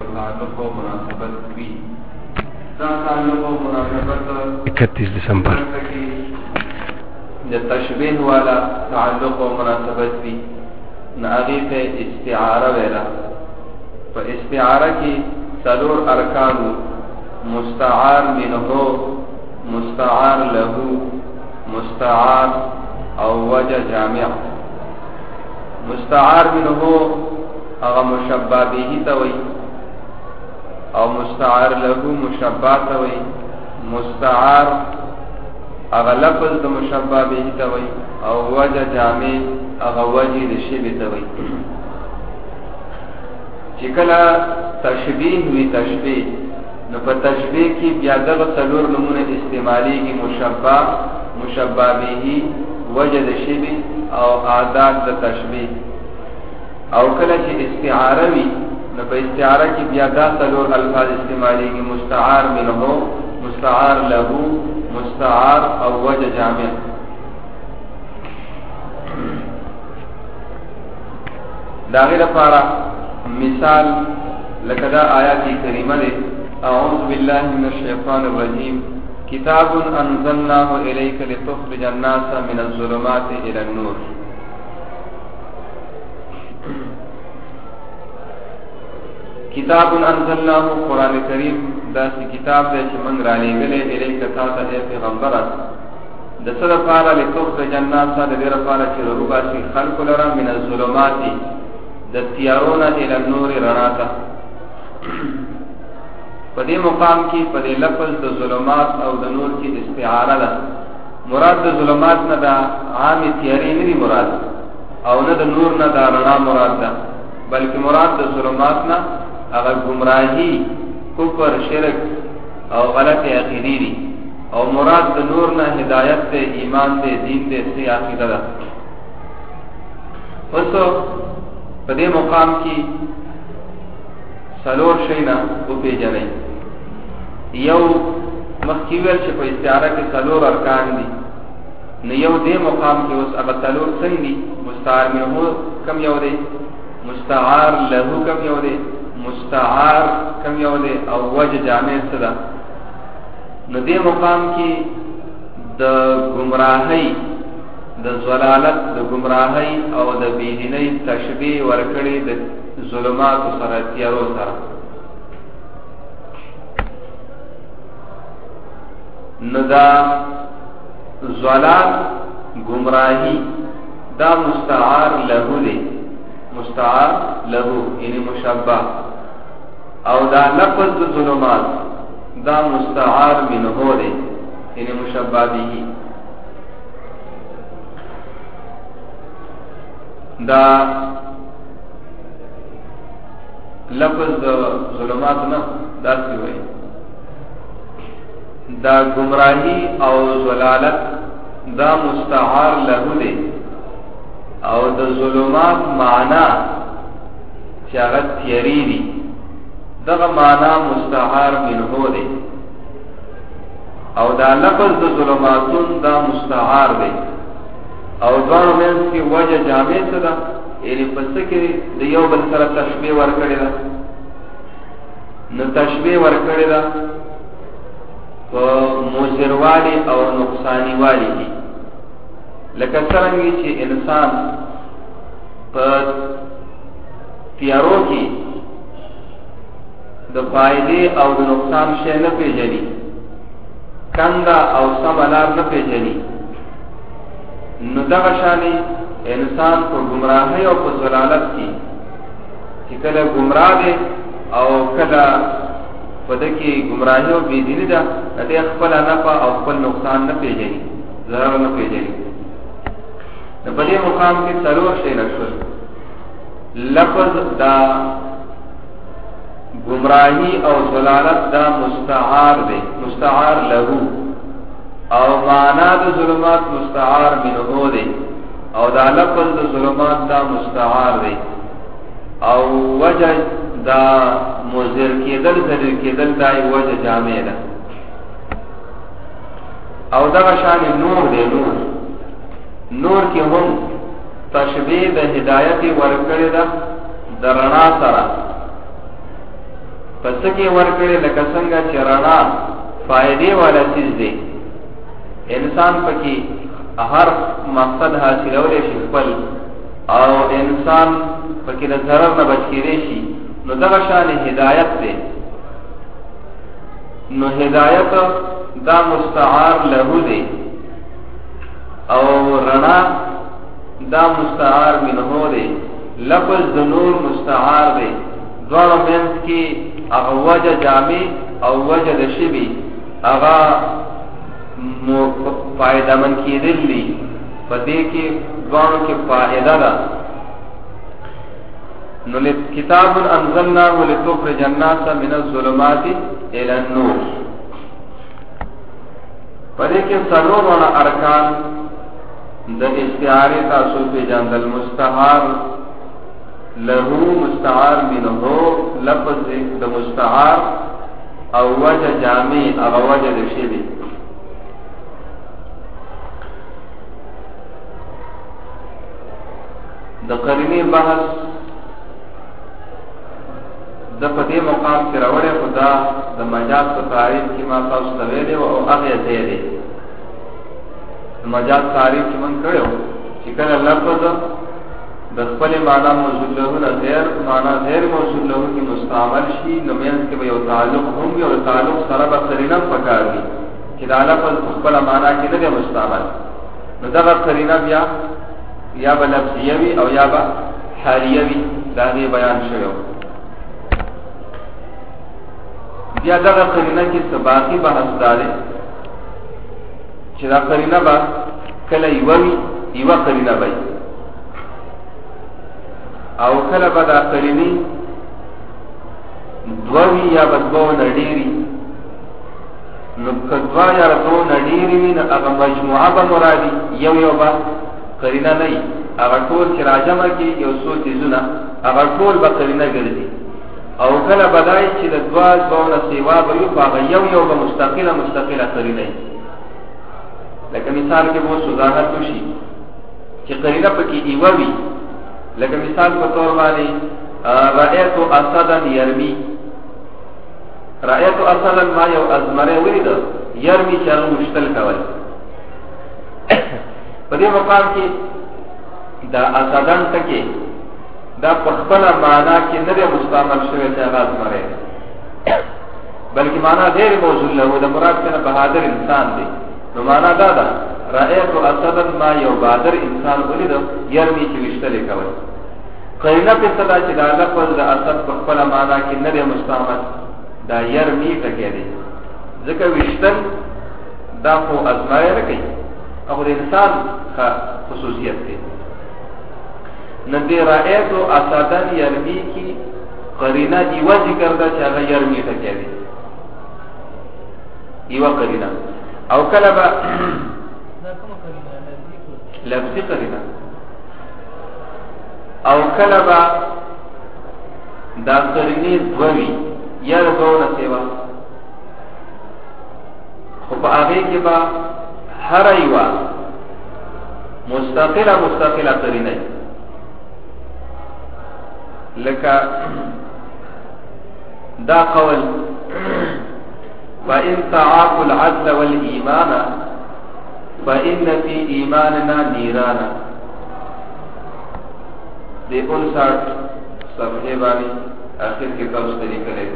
تعلق و مناسبت وی دا تعلق و مناسبت 31 دسمبر د تشبیه والا تعلق و مناسبت وی ناغی ته استعاره ویلا په استعاره کې څلور ارکان مستعار منه مستعار له مستعار او وجه جامع مستعار منه هغه مشبہ به ته وي او مستعار له مشبہ ته وي مستعار هغه لفظ د مشبہ به ته وي او وجه جامع هغه وجه د شی به ته وي چې کله تشبیه وی تشبیه نو په تشبیه کې بیا دغه څلور نمونه استعماليږي مشبہ مشبہ به وجه د شی او عادات د تشبیه او کله چې استعاره وي نو په استعاره کې بیا دا څلور الفاظ استعماليږي مستعار منه مستعار له مستعار او وجه جامع دا غیر لپاره مثال لکه دا آیات کریمه ده اعوذ بالله من الشیطان الرجیم کتاب انزلناه الیک لتخرج الناس من الظلمات الى النور کتاب انزلناه قرآن کریم دا سی کتاب دے چې موږ را لېږلې الیک تا ته پیغمبر د څه لپاره لتخرج الناس د دې لپاره چې روباسي خلق لرا من الظلمات د تیارونه الى النور رڼا ته په دې مقام کې په دې لفظ د ظلمات او د نور کې استعاره ده مراد د ظلمات نه دا عام تیارې نه دي مراد او نه د نور نه دا رڼا مراد ده بلکې مراد د ظلمات نه هغه گمراهي کفر شرک او غلط عقیده دي او مراد د نور نه هدایت ته ایمان ته دین ته سي عقیده ده اوسو په دې مقام کې سلور شینا او پیژنې یو مخکیول چې په استعاره کې سلور ارکان دي نو یو دې مقام کې اوس هغه سلور څنګه دي مستعار منه کم یو دی مستعار له کم یو دی مستعار کم یو دی او وجه جامع صدا نو دې مقام کې د گمراهۍ د ضلالت د گمراهۍ او د بيدینۍ تشبیه ورکړي د ظلمات سره تیارو سره نو دا ضلال گمراهی دا مستعار له دی مستعار له یعنی مشبہ او دا لفظ د ظلمات دا مستعار منه دی یعنی مشبہ به دا لفظ د ظلمات نه داسې وایي دا گمراهی او ضلالت دا مستعار له دی او د ظلمات معنا چې هغه تیری دي دغه معنا مستعار منه دی او دا لفظ د ظلماتون دا مستعار دی او دوانو منځ کې وجه جامع څه ده یعنی پس کې د یو بل سره تشبیه ورکړی ده نو تشبیه ورکړی ده په موثروالی او نقصانی والی کې لکه څنګه چې انسان په تیارو کې د فائدې او د نقصان شی نه پیژني کنده او سملار نه پیژني نو دغه شانی انسان په گمراهۍ او په ضلالت کې چې کله گمراه دی او کله په دکې گمراهۍ او بيدینی ده د خپل نفع او خپل نقصان نه پیژني ضرر نه پیژني نو په دې مقام کې څلور شی نشول لفظ دا گمراهی او ضلالت دا مستعار دی مستعار له او معنا د ظلمات مستعار منه دی او دا لفظ د ظلمات دا مستعار دی او وجه دا مضر کېدل ذلیل کېدل دا وجه جامع ده او دا شان نور دی نور کې هم تشبیه د هدایت ورکړی ده د رڼا سره پس کې ورکړي لکه څنګه چې رڼا فائدې والا چیز دی، انسان پکې هر مقصد حاصلولی شي خپل، او انسان پکې د ضرر نه بچ کېدی شي، نو دغه شان هدایت دی. نو هدایت دا مستعار له دی او رڼا دا مستعار منه دی. لفظ د نور مستعار دی، دواړو منځ کې هغه وجه جامع او وجه د شبی هغه فائدہ من کېدل دي، په دې کې دواړو کې فائدہ ده. نو کتاب انزلناه لتخرج الناس من الظلمات الى النور، په دې کې څلور ارکان د استعاره تاسو په جندل مستعار له، مستعار منه، لفظ د مستعار او وجه جامع او وجه د شی. د قرینه بحث د په دې مقام کې راوړې، خدا د مجاز په تعریف کې ما تاسو ته ویلې او هغه ځای دی. مجاز تعریف چې من کړو چې کله لفظ د خپل معنا موصول له نه غیر معنا غیر موصول له کې مستعمل شي، نو مینس کې یو تعلق هم یو تعلق سره به قرینه پکار دي چې دا لفظ خپل معنا کې نه مستعمل، نو دا قرینه بیا یا به لفظیه وي او یا به حالیه وي، دا غي بیان شوی. بیا دا قرینه کې سباقي بحث دار چې دا قرینه به کله یو قرینه وي او کله به دا قرینه دوی یا بدو نډيري، نو کدوا یا دو نډيري نه هغه مجموعه به مرادي یو به قرینه نه، هغه ټول چې راجمه کې یو څو چیزونه هغه ټول به قرینه ګرځي. او کله بدای چې د دوه نه سیوا به یو یو به مستقله قرینه، لکه مثال کې وو وضاحت وشي چې قرینه پکې ایوه وي، لکه مثال په تور باندې رأیت اسدا یرمی، رأیت اسدا ما یو ازمره ولید یرمی چې هغه مشتل کول. په دې مقام کې دا اسدان ټکي دا په خپل معنا کې نه دی مستعمل شوی چې هغه ازمره، بلکې معنا غیر موصول له د مراد څخه بهادر انسان دی. نو معنا دا ده رأیت اسدا ما یو بهادر انسان ولید یرمی چې مشتل کول. قرینه په صدا چې دا لفظ د اسد په خپل معنا کې نه دی مستعمل، دا یرمی ټکی دی، ځکه وشتل دا خو ازمره نه کوي او د انسان خصوصیت دی. ندی رأیت اسدن یرمی کی قرینه ایوه ذکر دا چې هغه یرمی ټکی دی، ایوه قرینه. او کله به لفظی قرینه، او کله به دا قرینه دوی یا دونه سیوا، خو په هغه کې به هر ایوه مستقله قرینه، لکه دا قول فإن تعاقوا العدل والإيمان فإن في إيماننا نيرانا، دے 59 صفحے بانی آخر کی قوس طریقہ لے.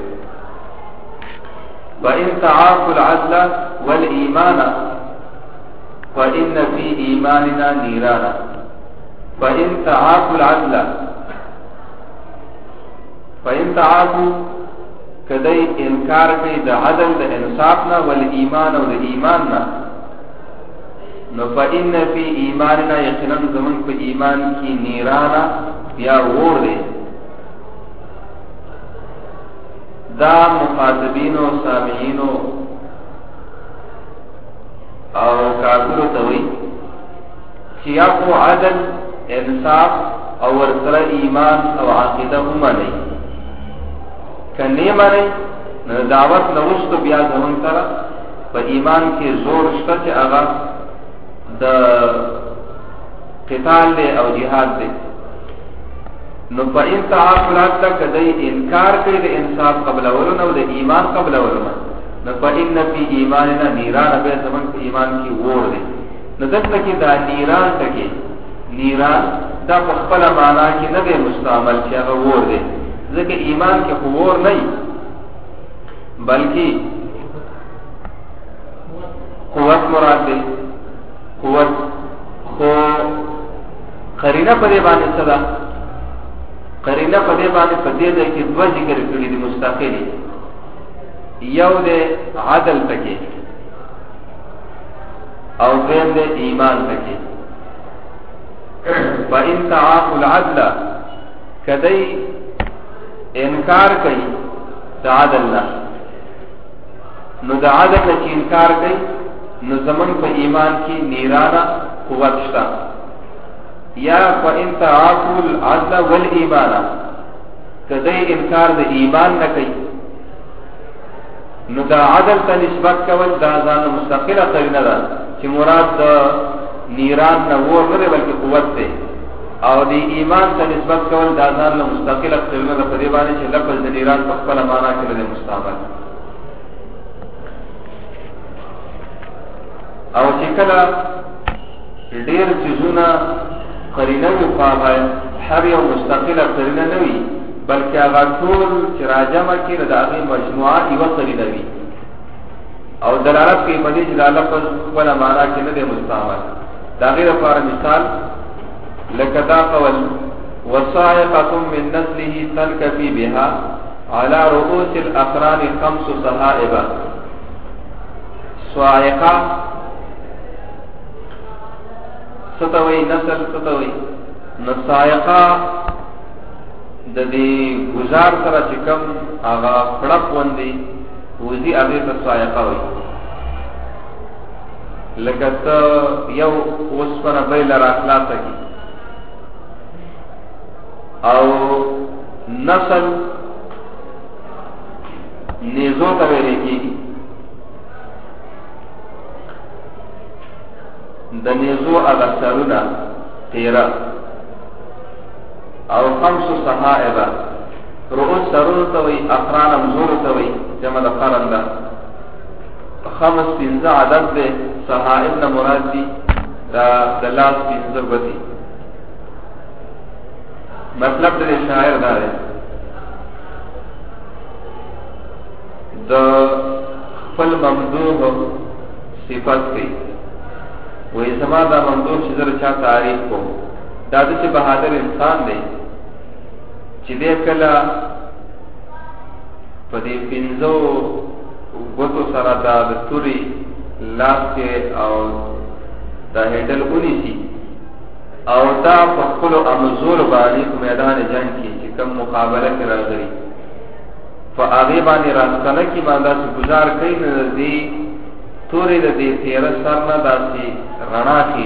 وَإِن تَعَاقُوا الْعَدْلَ وَالْإِيمَانَ فَإِنَّ فِي إِيمَانِنَا نِيرَانًا. وَإِن تَعَاقُوا الْعَدْلَ، فَإِن تَعَاقُوا کدی انکار کوي د عدل د انصافنا والایمان او د ایماننا، نو فإن فی ایماننا یقینا زمون په ایمان کې نیرانا بیا ور دی. دا مخاطبین او سامعین او کافرو ته وی چې یا کو عدل انصاف او ورسره ایمان او عقیده هم نه کنی مانی نو دعوت نوستو بیا زمون سره په ایمان کې زور شته چې هغه د قتال دی او جهاد دی. نو په ان تعاقلات ته کدی انکار کوي د انصاف قبل اولن او د ایمان قبل اولن نو په ان فی ایماننا نیران به زمون په ایمان کې ور دي نو دلته کې دا نیران ته کې نیران دا په خپل معنا کې نه دی مستعمل چې هغه ور دي ځکه ایمان کې خو ور نه بلکې قوت مراد دی قوت خو قرینه په دې باندې صدا قرینه په دې باندې په دې ځای کې دوه ذکر کړی دي مستقلی یو د عدل تکي او دیم د ایمان تکي فإن تعاقوا العدل کدی انکار کوي د عدل نه نو د عدل نه انکار کوي نو زمون په ایمان کې نیرانه قوت شته یا فإن تعاقوا العدل والایمان کدی انکار د ایمان نه کوي نو دا عدل ته نسبت کول دا ځان مستقله قرینه ده چې مراد د نیران نه ور نه بلکې قوت ده او د ایمان ته نسبت کول دا ځان مستقله قرینه ده په دې باندې چې لفظ د نیران په خپل معنا کې له مستعمل او چې کله ډېر چیزونه قرینه وي په هر یو مستقله قرینه نه وي بلکې هغه ټول چې راجمع کړي د هغه مجموعه یو قرینه وي او دلالت کوي په دې چې د لفظ ولا معنا کې نه دی مستعمل دا غیر لپاره مثال لکه دا قول وصاعقه من نسله تنكفي بها على رؤوس الاقران 5 صحائب صاعقه ستوي نسل ستوي نصاعقه د دې گزار سره چې کوم هغه پړق وندي وزي هغه ته صاعقه وي لکه ته یو اوسپنه بیل را خلاصه کی او نسل نیزو ته ویل کیږي د نیزو هغه سرونه 13 او 5 صحائب رؤوس سرون توي اقران مزور توي جمع د قرن ده 5 15 عدد ده صحائب نه مراد دي دا دلاس 15 بدي مطلب د شاعر دا ده د خپل ممدوح صفات کوي وې سما دا ممدوح چې زره چا تعریف کو دا د چې بهادر انسان دی چې دې کله په دې پنځو غوتو سره دا د توري لاس کې او دا هډل ونیسي او دا په خپل امزور باندې په میدان جنگ کې چې کوم مقابله کې راغلي فاغه باندې راځنه کې باندې چې گزار کوي نه دې توري د دې 13 سر نه داسي رڼا کې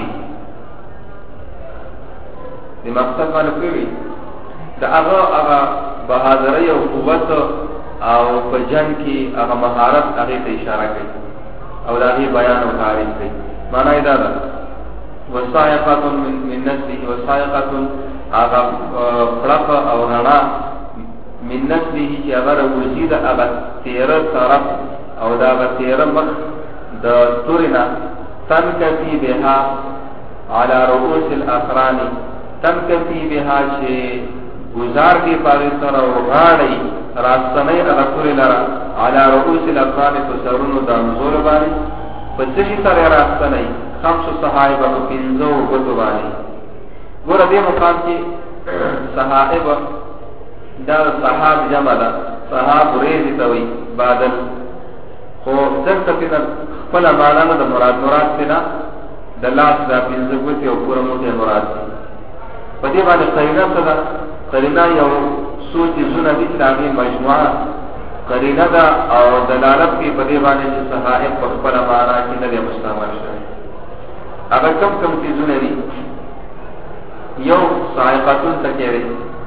د مقصد باندې کوي دا هغه بہادری او قوت او په جنگ کې هغه مهارت هغه ته اشاره کوي او دا هی بیان او تعریف کوي معنی دا ده وصایقه من نسله وصایقه هغه خلق او رڼا من نسله چې هغه وزید هغه 13 طرف او دا 13 مخ د تورنا تنکفی بها على رؤوس الاقران تنکفی بها چې گزار کی پاری سره وغاړي راستنې رسول لرا على رؤوس الاقران تسرون دامزور باندې پڅشي سره راستنې 500 صحابه په 15 غوتو باندې ګور دې مقام کې صحابه دا صحاب جمع ده صحاب ریزی توي بادل خو څنګه چې خپل معنا د مراد تینا د لاس د 15 غوتي او پوره موټه مراد دي په دې باندې قرینه څه قرینه یو سوچ زونه دي چې مجموعه قرینه دا او دلالت کوي په دې باندې چې صحائف په خپل معنا کې نه مستعمل شوی هغه کم چې زونه دي یو صاعقتون تکری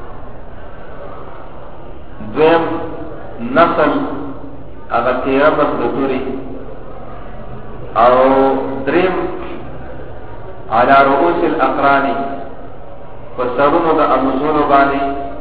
دویم نسل هغه 13 بس دوري او دریم على رؤوس الاقران فسرونو دا امزونو باندې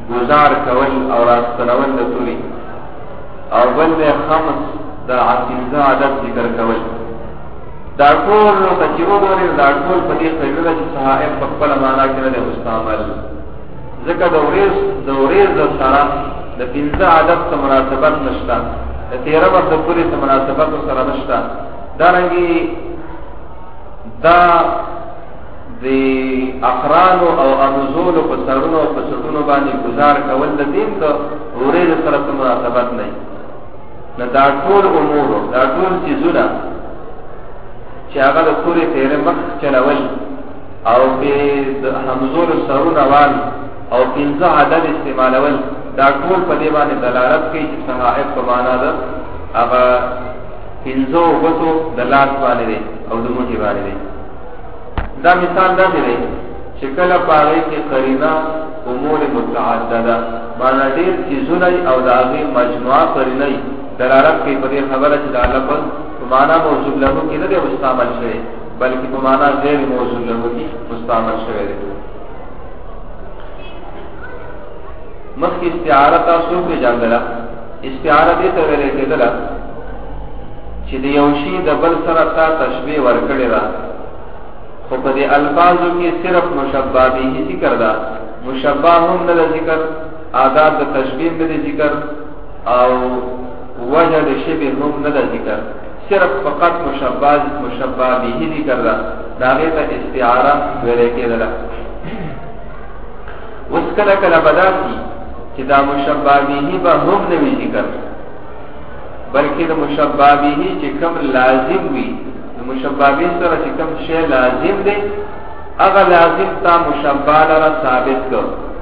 گزار کول او راستنول د توري او بل د خمس د پنځه عدد ذکر کول. دا ټول نو کچیرو دوری دا ټول په دې قیلوله چې صحائف په خپل معنا کې نه دی مستعمل، ځکه د ورېز د سره د پنځه عدد سره مناسبت نشته، د 13 وخت پورې سره مناسبت سره نشته. دارنګي دا د اقران او ارزول په سرونو او په سټونو باندې گزار کول د دین ته ورېز سره مناسبت نه. نه دا ټول امور دا ټول چیزونه چې هغه د تورې تیرې مخ چلول او په همزول سرونه وال او پنځه عدد استعمالول دا ټول په دې باندې دلالت کوي چې صحائف په معنا ده هغه پنځه وګتو د لاس باندې دی او د موټي باندې دی. دا مثال دا دی چې کله پاره کې قرینه امور متعدده معنا ډېر چیزونه او د هغه مجموعه قرینه دلالت کوي په دې خبره چې د لفظ په معنا موصول له کې نه دی مستعمل شوی بلکې په معنا غیر موصول له کې مستعمل شوی دی. مخکې استعاره تاسو په جانګلا استعاره دې ته ویل کېدل چې د یو شی د بل سره تا تشبیه ورکړی را، خو په دې الفاظو کې صرف مشبہ به ذکر دا، مشبہ هم نه ذکر، آداب د تشبیه نه ذکر او وجه د شبه هم نه ذکر، صرف فقط مشبہ به ذکر دا، داغه ته استعاره ویل کېدل. اوس کله کله بداسي چې دا مشبہ به به هم نه ذکر بلکې د مشبہ به چې کوم لازم وي، مشبہ به سره چې کوم شی لازم دی هغه لازم تا مشبہ لپاره ثابت کړ،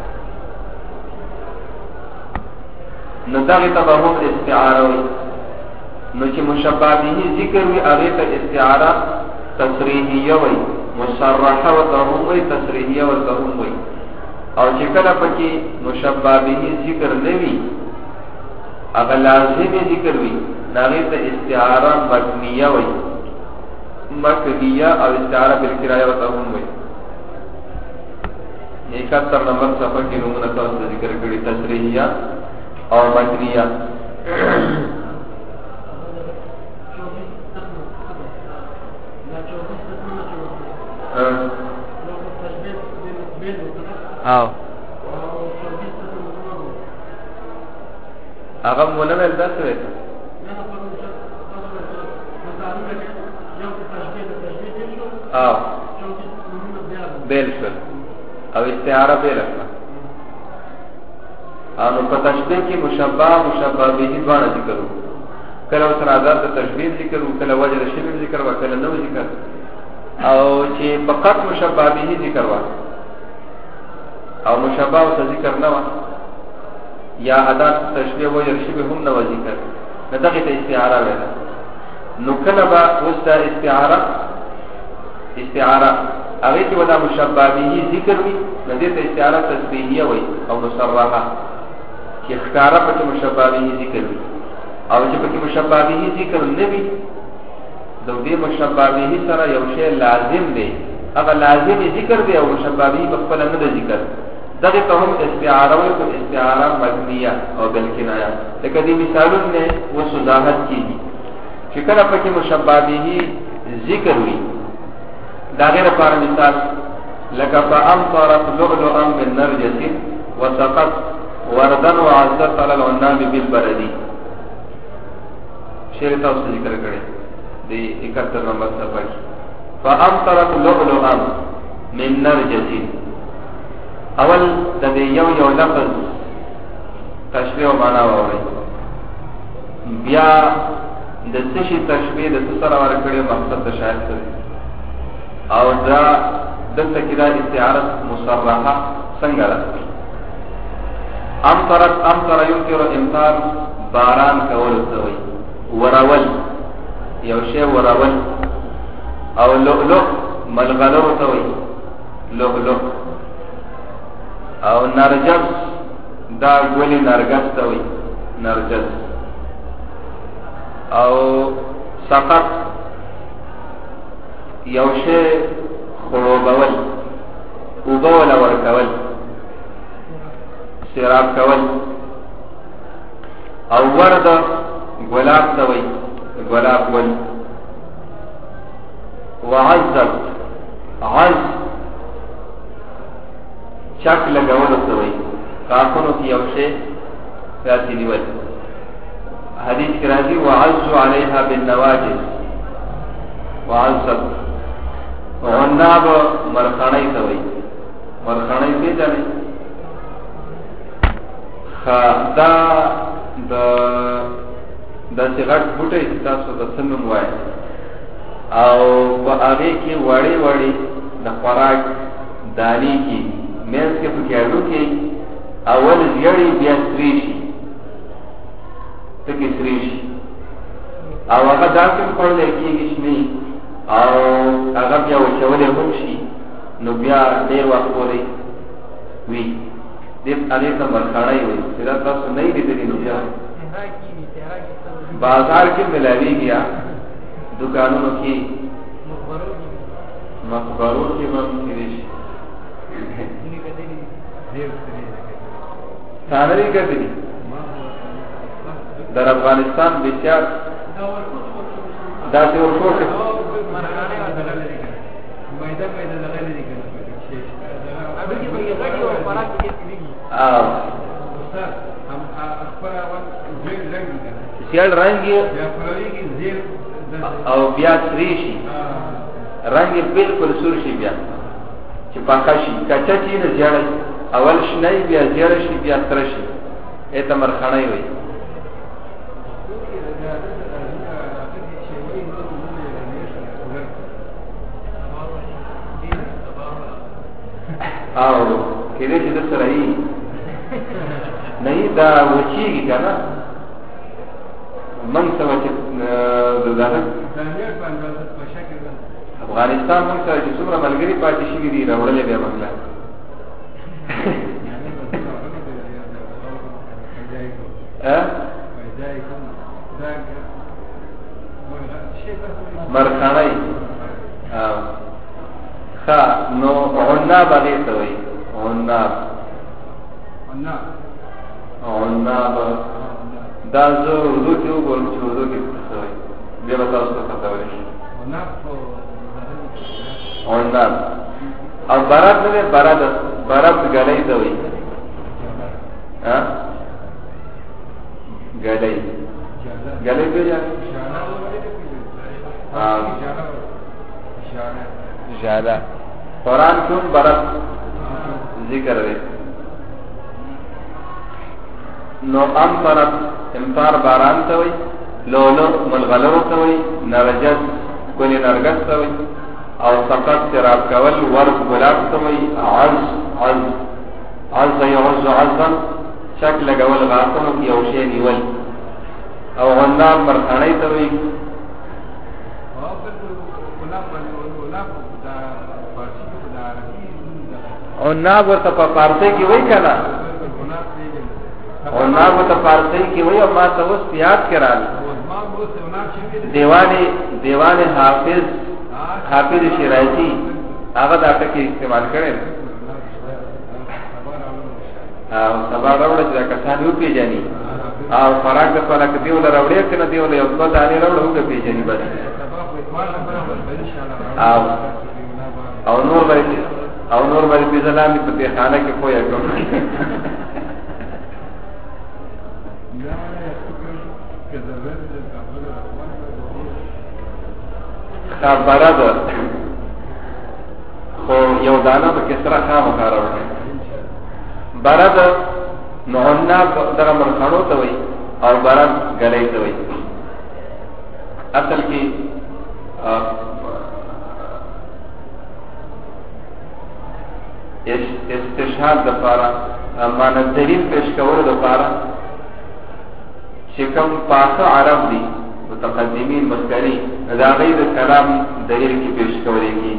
نو دغه ته به هم استعاره وي. نو چې مشبہ به ذکر وي هغه ته استعاره تصریحیه وي، مصرحه وته هم وي، تصریحیه وته هم وي. او چې کله پکې مشبہ به ذکر نه وي هغه لازم ذکر وي هغه ته استعاره مبنیه وي، مکدیه او استعاره بالکرايه وته هم وي. 71 نمبر صفحه کې نمونه تاسو ذکر کړی تصریحیه او مکنیه. او هغه مونږ ول تاسو وایي او بیل شل او استعاره بیل شل او نو په تشبیه کې مشبہ به دواړه ذکر وو، کله سره آداب د تشبیه ذکر وو، کله وجه د شبه ذکر وو، کله نو ذکر، او چې فقط مشبہ به ذکر وو او مشبہ او ذکر نه و یا آداب تشبیه وو یا شبه هم نه ذکر، دغه ته استعاره ویل. نو کله با وستا استعاره هغه چې ودا مشبہ به ذکر وي دغه ته استعاره تصریحیه وي او مصرحه چې ښکارا په مشبہ به ذکر وي، او چې په مشبہ به ذکر نه وي د دې مشبہ به سره یو شی لازم دی، هغه لازم ذکر دی او مشبہ به په خپل نه ذکر، دغه ته هم استعاره وي او استعاره مبنیه او بالکنایه. لکه دې مثالونه نه وضاحت کیږي چې کله په مشبہ به ذکر وي دا غیر پر مثال لکه فامطرت لؤلؤا من نرجس وسقط وردا وعزت على العناب بالبرد، شعر تاسو ذکر کړی دی 71 نمبر صفحه. فامطرت لؤلؤا من نرجس اول د یو لفظ تشبیه او معنا ووري، بیا د څه تشبیه د څه سره ورکړي مقصد د شاعر سره، او دا دلته کې دا استعاره مصرحه څنګه ده. امطر يمطر امطار باران کول څه وي، ورول یو شی ورول، او لؤلؤ ملغلو څه وي لؤلؤ، او نرجس دا ګولې نرګس ته وي نرجس، او سقط یو شی خړوبول اوبول ورکول، سیراب کول. او ورد گلاب توي گلاب ول. وعزب عز چک لگول توي کافنو کی یو شی راتی نیول. حدیث کی راضی وعزوا علیها بالنواجذ وعزب. عناب مرخانی توي مرخانی پیژنئ. دا د سیغټ بوټي تاسو د سنم وای او په هغه کې وړي وړي د خوراک دانی کې مېز کې پکېړو کې اول زیړی بیا سری شي تکي سری شي او هغه داسې کول کېږي شنی او هغه بیا وچولې هم شي نو بیا ډېر وخت پورې وي دې هغه ته مرخړای وي چې دا تاسو نه لیدلی نو بیا بازار کې ملاوي گیا دکانونو کې مخبرو کې هم کېږي ثانوي کېږي در افغانستان بسیار داسې ورکو کې سیال رنگی او بیا سری شي رنگی بالکل سور شي بیا چې پاکه شي کچا چی نه زیړی اول شنای بیا زیړ شي بیا تر شي ایته مرخړای وي. او کله چې د سره یې نه دا وچیږي کنه من سره چې دغه افغانستان موږ سره چې څومره ملګری پاتې شي دي راوړلې بیا منګلا مرخانای خا نو عناب هغه ته وایي عناب دا زه اردو کې وګورم چې اردو کې څه وایي بیا به تاسو ته پته ولګي. عناب او برات نه برات ګلۍ ته وایي ګلۍ پیژنئ ژاله قرآن کیوں برات ذکر ہے نو امطرت امطار باران ته وي لولو ملغلرو ته وي نرجس کلی نرگس ته وي او سقط سراب کول ورد گلاب ته وي عز یعز عزا شک لگول غاقنو کی او شی نیول او غناب مرخانی ته وي عناب ورته په فارسی کې وای کنه عناب ورته فارسی کې وای او ما ته اوس یاد کړل دیوان حافظ شیرازی هغه دا ټکی استعمال کړي او سبا راوړل چې کسان یو پیژني او فراغ د فراغ دیول راوړي کنه دیول یو څه دانی راوړو کې پیژني بس او نور باندې په ځلامي په دې خانه کې پوهه کوم خبره ده خو یو دانه په کسره خامه کاروي برد نونا دغه مرخانو ته وي او برد غلې ته وي اصل کې استشهاد د پاره معنا دلیل پیش کول د پاره چې کوم پاسه عرب دي متقدمین مخکري دا غیر کلام دلیل کې پیش کولې کی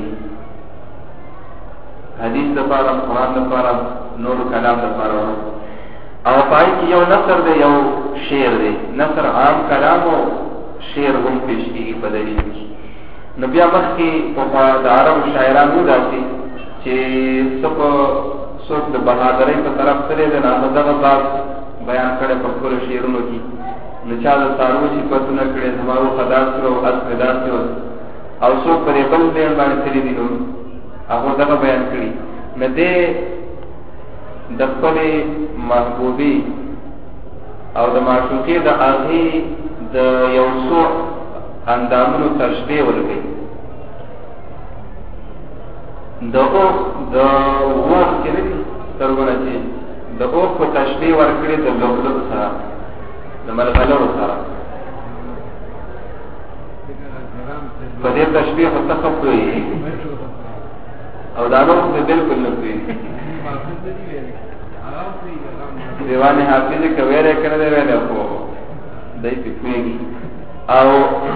حدیث د پاره قرآن د پاره نور کلام د پاره او پای کې یو نثر دی یو شعر دی نثر عام کلام او شعر هم پیش کیږي په دلیل کې نو بیا مخکې په د عرب شاعرانو داسي چې څوک د بهادرۍ په طرف تللی دی، نو دغه باب بیان کړی په خپلو شعرونو کې. نو چا د څاروو صفتونه کړي، زمارو داسې وه او اسب داسې وه، او څوک په دې بل ځای باندې تللي دي، نو هغو دغه بیان کړي. نو دې د خپلې محبوبې او د معشوقې د هغې د یو څو اندامونو تشبیه ورکوي. د اوښ د وخ کې نه دي سترګونه چې د اوښ په تشبیه ورکړي د لؤلؤ سره، د ملغلرو سره. په دې تشبیه خو ته ښه پوهېږي او دا نور خو بلکل نه پوهېږي. دیوان حافظې که ویلی که نه دی ویلی، خو دی پې پوهېږي. او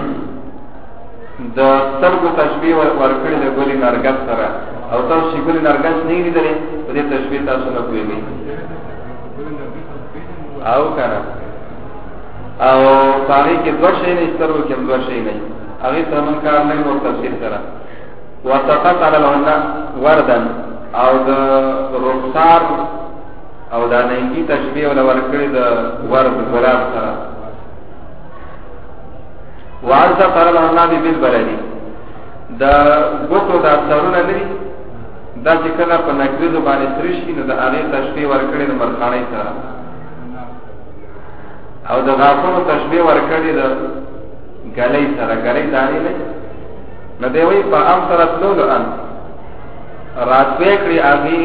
د سترګو تشبیه ورکړي د ګلې نرګس سره، او تاسو چې ګلې نرګس نه یې لیدلې، په دې تشبیه تاسو نه پوهېږئ. او که نه، او په هغې کې دوه شی نه، سترګو کې هم دوه شی نه، هغې سره من کار نه نور تفسیر سره. وسقط علی الهن وردن، او د رخسار او د ننګي تشبیه ولا ورکړي د ورد ګلاب سره. وعزت علی الهن بالبلدی، د ګوتو د اثرونه نه دي، دا چې کله په نګریزو باندې سره شي، نو د هغې تشبیه ورکړي د مرخاڼۍ سره. او د غاښونو تشبیه ورکړي د ګلۍ سره، ګلۍ دانې نه، نو دی وایي په ام سره تلولو ان راتوی کړي هغې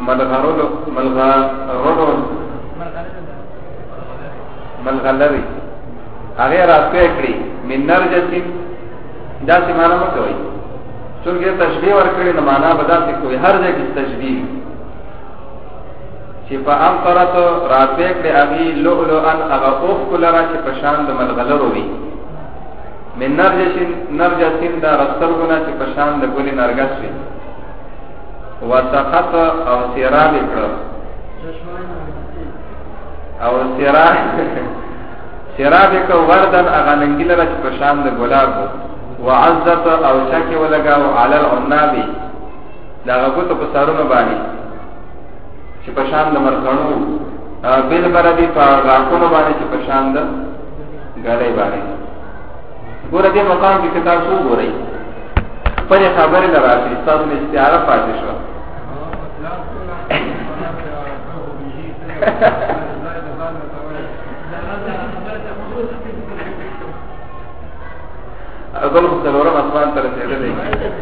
ملغلرې، هغې راتوی کړي من نرجسین. داسې معنا مه کوئ، چونکې تشبیه ورکړي نو معنا به داسې کوئ هر ځای کې تشبیه چې په ام طرف راتوی کړي هغې لؤلؤا هغه اوښکو لره چې په شان د ملغلرو وي. من نرجسین دا رسترګو نه چې په شان د ګلې نرګس وي. وسقط او سیراب کړه، او سیراب کړه وردن هغه ننګي لره چې په شان د ګلاب و. وعزت او چکې ولګاو علی العناب، د هغه ګوتو په سرونو باندې چې په شان د مرخڼو، بالبلدي په غاښونو باندې چې په شان د ګلۍ باندې. ګوره دې مقام کې کتاب څو ګورئ، خپلې خبرې له راشي، ستاسو مې استعاره پاتې شوه. بل خو څلورم اسمان ته رسېدلی.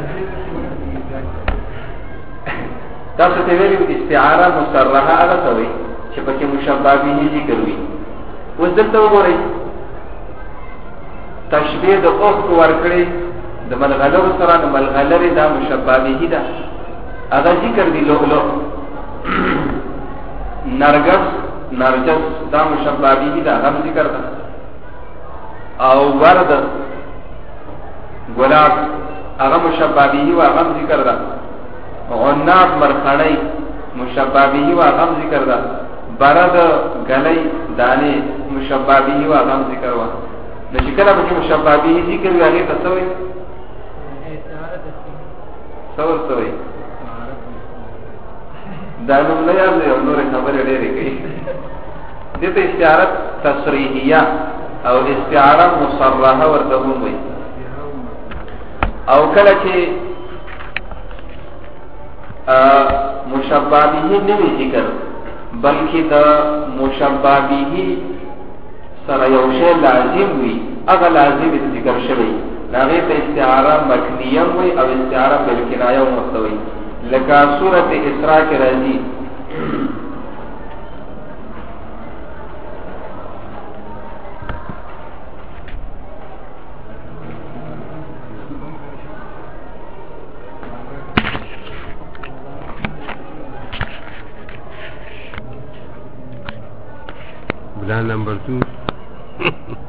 تاسو ته ویلي استعاره مصرحه هغه ته وایي چې پکې مشبه به ذکر وي. اوس دلته وګورئ، تشبیه د اوښکو ورکړي د ملغلرو سره، د ملغلرې دا مشبه به ده، هغه ذکر دی. لؤلؤ، نرجس دا مشبه به ده، هغه ذکر ده. او ورد ګلاب هغه مشبه به و، هغه ذکر ده. عناب مرخڼۍ مشبه به و، هغه ذکر ده. برد ګلۍ دانې مشبه به و، هغه ذکر و. نو چې کله به مشبه به ذکر وي هغې ته څه وایي؟ څه ورته وایي؟ دا نوم نه یاد دی او نورې خبرې ډېرې کوي. دې ته استعاره تصریحیه او استعاره مصرحه ورته هم وایي. او کله چې مشبه به نه وي ذکر، بلکې د مشبه به سره یو شی لازم وي، هغه لازم ذکر شوی، هغې ته استعاره مکنیه وي او استعاره بالکنایه هم ورته وایي. لکه سورة اسراء کې راځي بلان نمبر 2